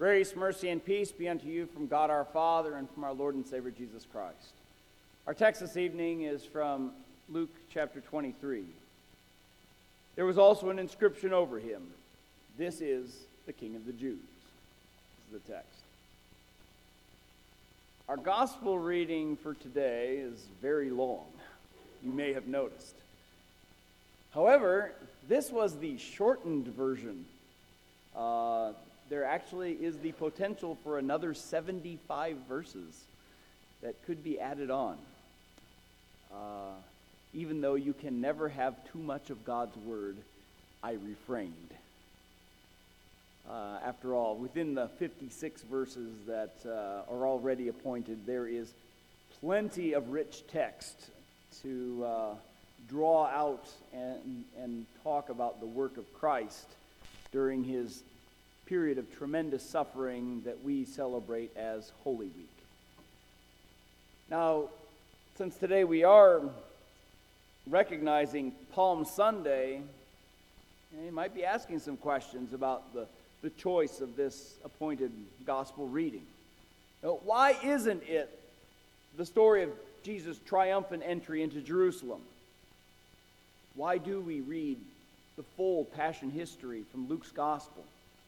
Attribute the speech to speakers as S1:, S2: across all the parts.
S1: Grace, mercy, and peace be unto you from God our Father and from our Lord and Savior Jesus Christ. Our text this evening is from Luke chapter 23. There was also an inscription over him, "This is the King of the Jews." This is the text. Our gospel reading for today is very long. You may have noticed. However, this was the shortened version. There actually is the potential for another 75 verses that could be added on. Even though you can never have too much of God's word, I refrained. After all, within the 56 verses that are already appointed, there is plenty of rich text to draw out and talk about the work of Christ during his period of tremendous suffering that we celebrate as Holy Week. Now, since today we are recognizing Palm Sunday, you might be asking some questions about the choice of this appointed gospel reading. Now, why isn't it the story of Jesus' triumphant entry into Jerusalem? Why do we read the full Passion history from Luke's gospel?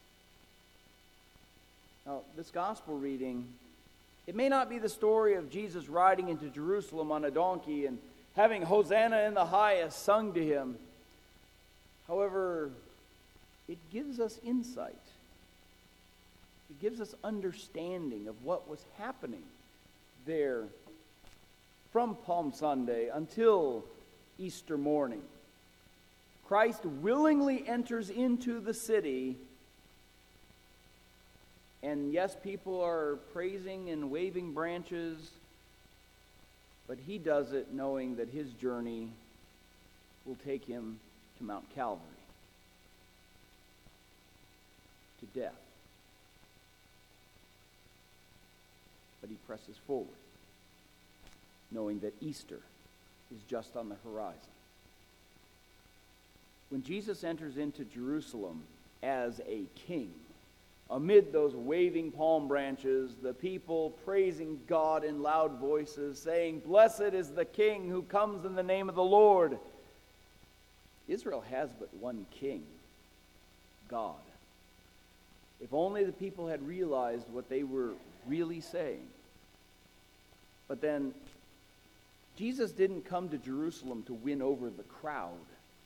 S1: Now, this gospel reading, it may not be the story of Jesus riding into Jerusalem on a donkey and having Hosanna in the highest sung to him. However, it gives us insight. It gives us understanding of what was happening there from Palm Sunday until Easter morning. Christ willingly enters into the city, and yes, people are praising and waving branches, but he does it knowing that his journey will take him to Mount Calvary, to death. But he presses forward, knowing that Easter is just on the horizon. When Jesus enters into Jerusalem as a king, amid those waving palm branches, the people praising God in loud voices, saying, "Blessed is the King who comes in the name of the Lord." Israel has but one king, God. If only the people had realized what they were really saying. But then, Jesus didn't come to Jerusalem to win over the crowd.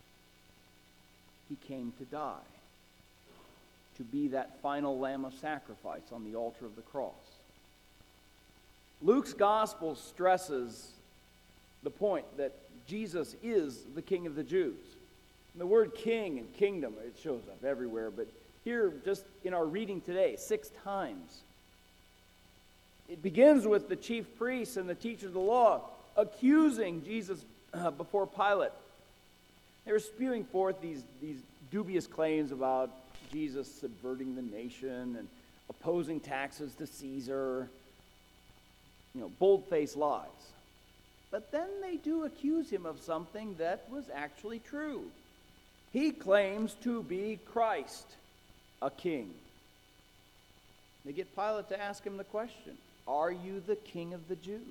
S1: He came to die, to be that final lamb of sacrifice on the altar of the cross. Luke's gospel stresses the point that Jesus is the King of the Jews. And the word king and kingdom, it shows up everywhere, but here, just in our reading today, 6 times. It begins with the chief priests and the teachers of the law accusing Jesus before Pilate. They were spewing forth these dubious claims about Jesus subverting the nation and opposing taxes to Caesar. Bold-faced lies. But then they do accuse him of something that was actually true. He claims to be Christ, a king. They get Pilate to ask him the question, "Are you the King of the Jews?"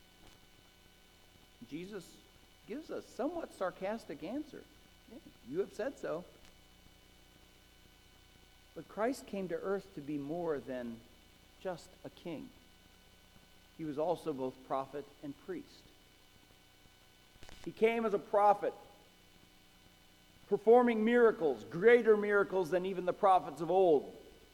S1: Jesus gives a somewhat sarcastic answer. "Yeah, you have said so." But Christ came to earth to be more than just a king. He was also both prophet and priest. He came as a prophet, performing miracles, greater miracles than even the prophets of old.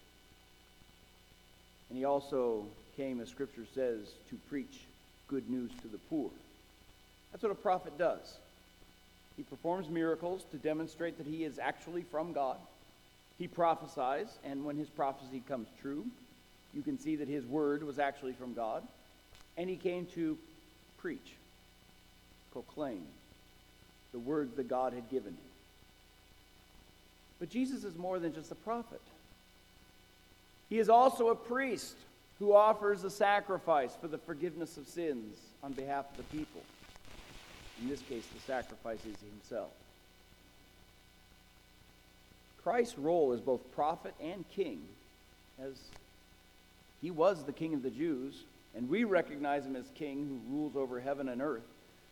S1: And he also came, as Scripture says, to preach good news to the poor. That's what a prophet does. He performs miracles to demonstrate that he is actually from God. He prophesies, and when his prophecy comes true, you can see that his word was actually from God. And he came to preach, proclaim the words that God had given him. But Jesus is more than just a prophet. He is also a priest who offers a sacrifice for the forgiveness of sins on behalf of the people. In this case, the sacrifice is himself. Christ's role as both prophet and king has He was the King of the Jews, and we recognize him as king who rules over heaven and earth.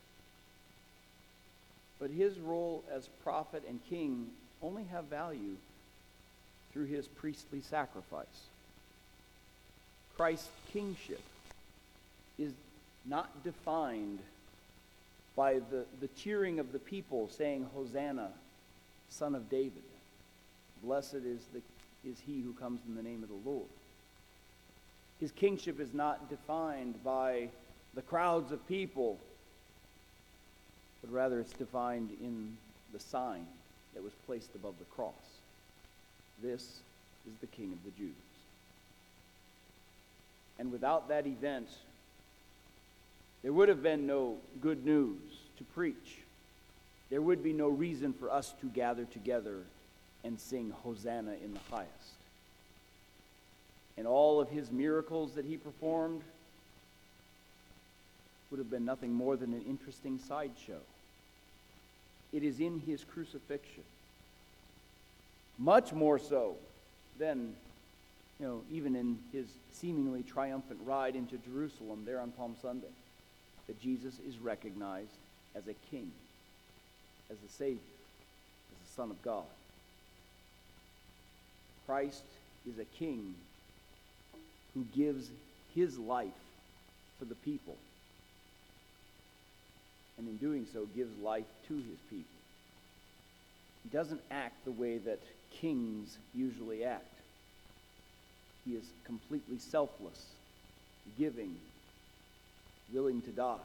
S1: But his role as prophet and king only have value through his priestly sacrifice. Christ's kingship is not defined by the cheering of the people saying, "Hosanna, Son of David. Blessed is he who comes in the name of the Lord." His kingship is not defined by the crowds of people, but rather it's defined in the sign that was placed above the cross. This is the King of the Jews. And without that event, there would have been no good news to preach. There would be no reason for us to gather together and sing Hosanna in the highest. And all of his miracles that he performed would have been nothing more than an interesting sideshow. It is in his crucifixion, much more so than, even in his seemingly triumphant ride into Jerusalem there on Palm Sunday, that Jesus is recognized as a king, as a Savior, as the Son of God. Christ is a king who gives his life for the people, and in doing so gives life to his people. He doesn't act the way that kings usually act. He is completely selfless, giving, willing to die.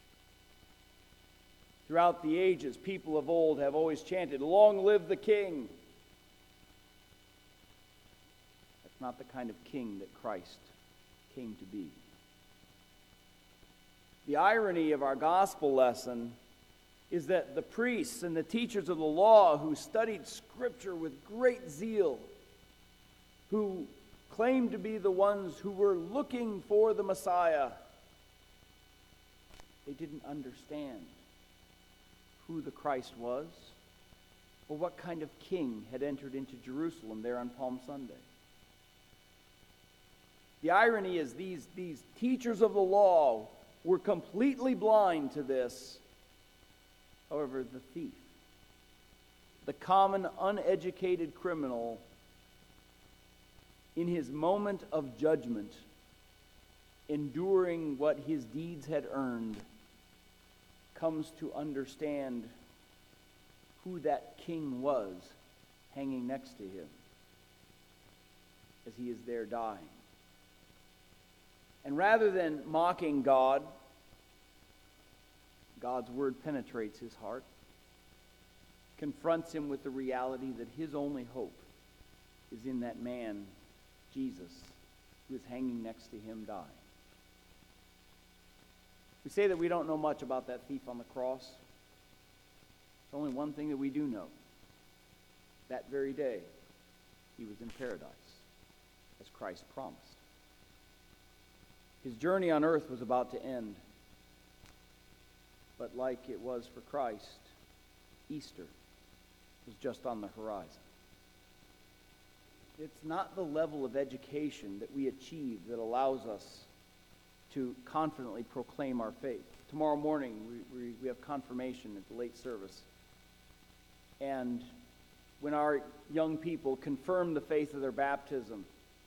S1: Throughout the ages, people of old have always chanted, "Long live the king." That's not the kind of king that Christ came to be. The irony of our gospel lesson is that the priests and the teachers of the law who studied Scripture with great zeal, who claimed to be the ones who were looking for the Messiah, they didn't understand who the Christ was or what kind of king had entered into Jerusalem there on Palm Sunday. The irony is these teachers of the law were completely blind to this. However, the thief, the common uneducated criminal, in his moment of judgment, enduring what his deeds had earned, comes to understand who that king was hanging next to him as he is there dying. And rather than mocking God, God's word penetrates his heart, confronts him with the reality that his only hope is in that man, Jesus, who is hanging next to him dying. We say that we don't know much about that thief on the cross. There's only one thing that we do know. That very day, he was in paradise, as Christ promised. His journey on earth was about to end. But like it was for Christ, Easter was just on the horizon. It's not the level of education that we achieve that allows us to confidently proclaim our faith. Tomorrow morning, we have confirmation at the late service. And when our young people confirm the faith of their baptism,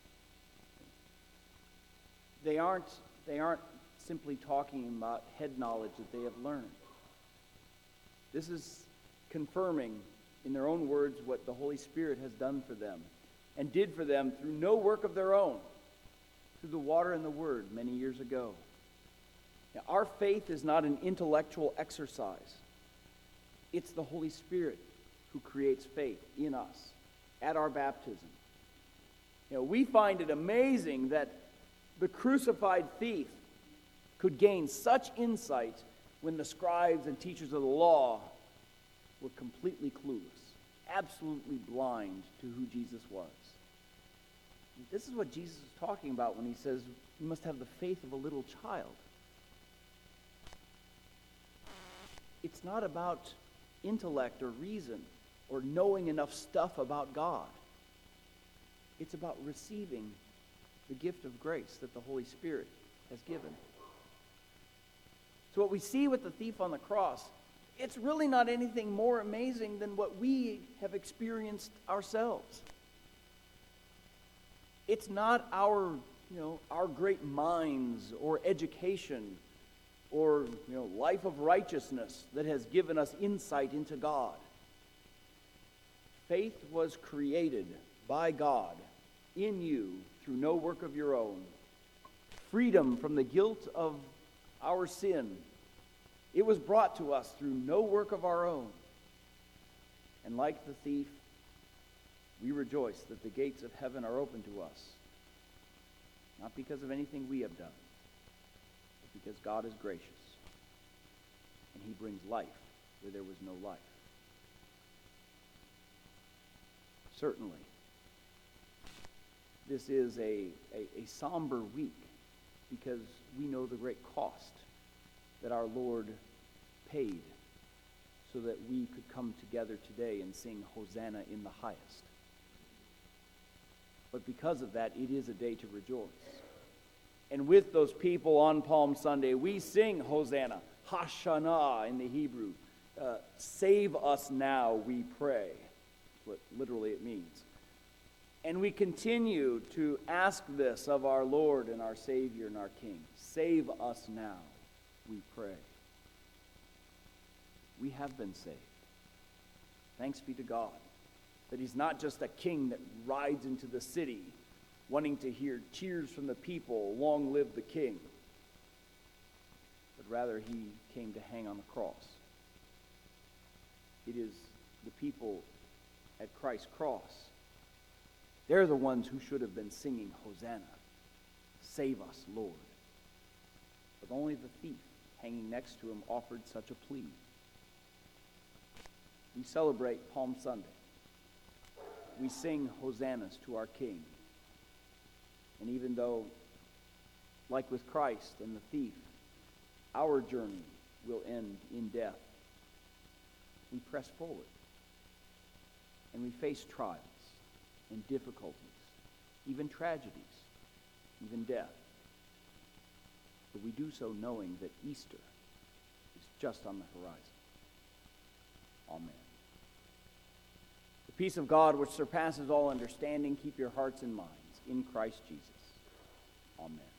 S1: they aren't simply talking about head knowledge that they have learned. This is confirming, in their own words, what the Holy Spirit has done for them and did for them through no work of their own, through the water and the word many years ago. Now, our faith is not an intellectual exercise. It's the Holy Spirit who creates faith in us at our baptism. We find it amazing that the crucified thief could gain such insight when the scribes and teachers of the law were completely clueless, absolutely blind to who Jesus was. This is what Jesus is talking about when he says, you must have the faith of a little child. It's not about intellect or reason or knowing enough stuff about God. It's about receiving the gift of grace that the Holy Spirit has given. So what we see with the thief on the cross, it's really not anything more amazing than what we have experienced ourselves. It's not our great minds or education or life of righteousness that has given us insight into God. Faith was created by God in you through no work of your own. Freedom from the guilt of our sin, it was brought to us through no work of our own. And like the thief, we rejoice that the gates of heaven are open to us, not because of anything we have done, but because God is gracious, and he brings life where there was no life. Certainly, this is a somber week because we know the great cost that our Lord paid so that we could come together today and sing Hosanna in the highest. But because of that, it is a day to rejoice. And with those people on Palm Sunday, we sing Hosanna, Hashanah in the Hebrew. Save us now, we pray. That's what literally it means. And we continue to ask this of our Lord and our Savior and our King. Save us now, we pray. We have been saved. Thanks be to God that he's not just a king that rides into the city wanting to hear cheers from the people, long live the king. But rather he came to hang on the cross. It is the people at Christ's cross. They're the ones who should have been singing Hosanna. Save us, Lord. But only the thief hanging next to him offered such a plea. We celebrate Palm Sunday. We sing hosannas to our King. And even though, like with Christ and the thief, our journey will end in death, we press forward. And we face trials and difficulties, even tragedies, even death. But we do so knowing that Easter is just on the horizon. Amen. The peace of God, which surpasses all understanding, keep your hearts and minds in Christ Jesus. Amen.